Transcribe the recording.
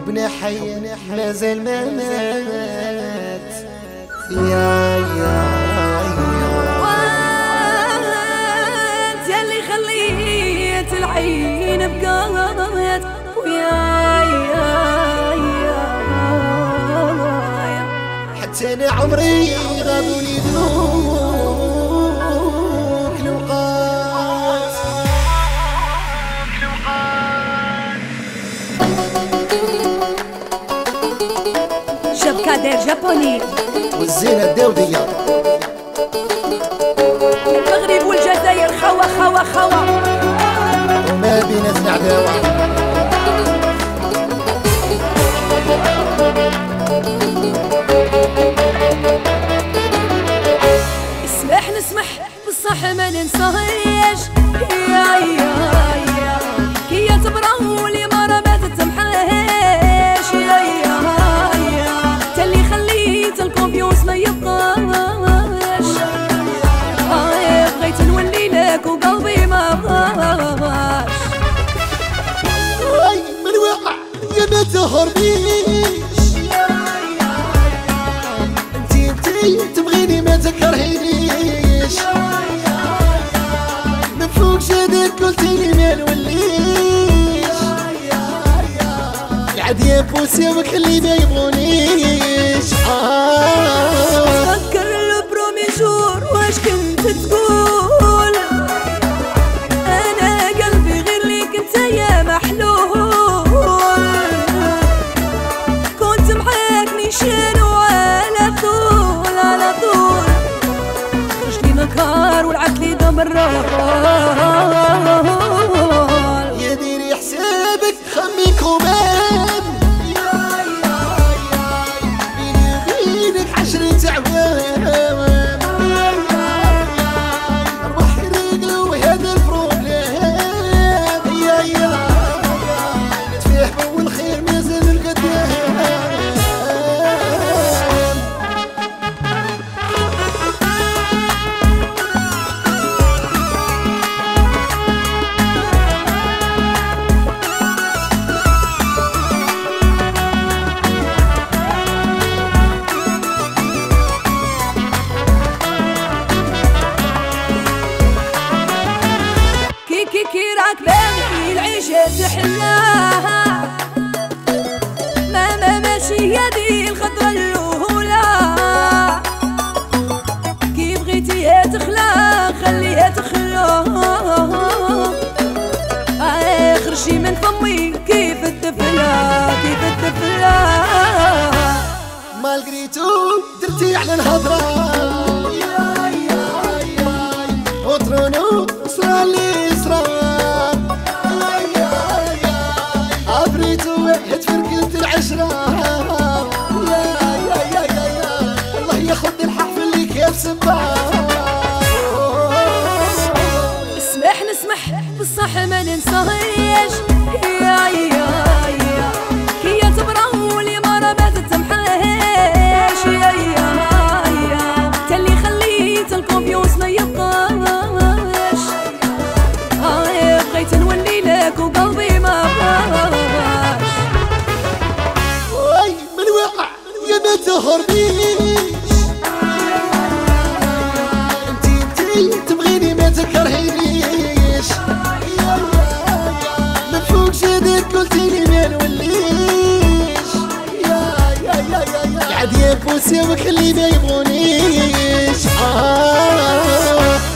حبنا حي مازال ما مات. يا وانت اللي خليت العين بقات حتى انا عمري غابوني ذوك الوقات. شاب كادر جابوني والزينة الداودية المغرب والجزائر خوا خوا خوا وما بيناتنا عداوة. اسمح نسمح بصح ما ننساهاش يا كي تبراولي مرة ما تتمحاش يا تاللي خليت الكونفيونس ما يبقاش. بغيت نولي لك وقلبي ما بغاش. من وقع يا ما تهربيش انتي تبغيني ما تكرهينيش. من فوق جدك قلتيلي ما نوليش. العاد يا بوسي وكلي ما يبغونيش. فكر البرومي جور واش كنت تقول. انا قلبي غير ليك انت يا محلول. كنت معاك نيشان وعلى طول على طول. خرج لي مكار والعد لي دم الرول. يا ديري حسابك خمي كومان. بيني وبينك 10 أعوام. روح رجله وهذا البروبليم. نتفاهموا والخير مازال القدام. كي راك باغي العيشة تحلاها. ما ماشي يدي الخطرة الأولى. كي بغيتيها تخلى خليها تخلى. خرجي من فمي كيف الطفلة كيف الطفلة. مالغريتو درتي على الهضرة. وطرونو صرا لي صرا. عفريتو تفرقت العشرة. الله ياخد الحق في اللي كان سبا. اسمح نسمح بصح ما ننساهاش يا كي تبراولي مرة ما تتمحاش يا تاللي خليت الكونفيونس ما يبقاش. بغيت نولي لك وقلبي ما بغاش. من وقع يا ما تهربيش انتي تبغيني ما تكرهينيش. من فوق جدك قلتيلي ما نوليش. العاد يا بوسي وكلي ما يبغونيش.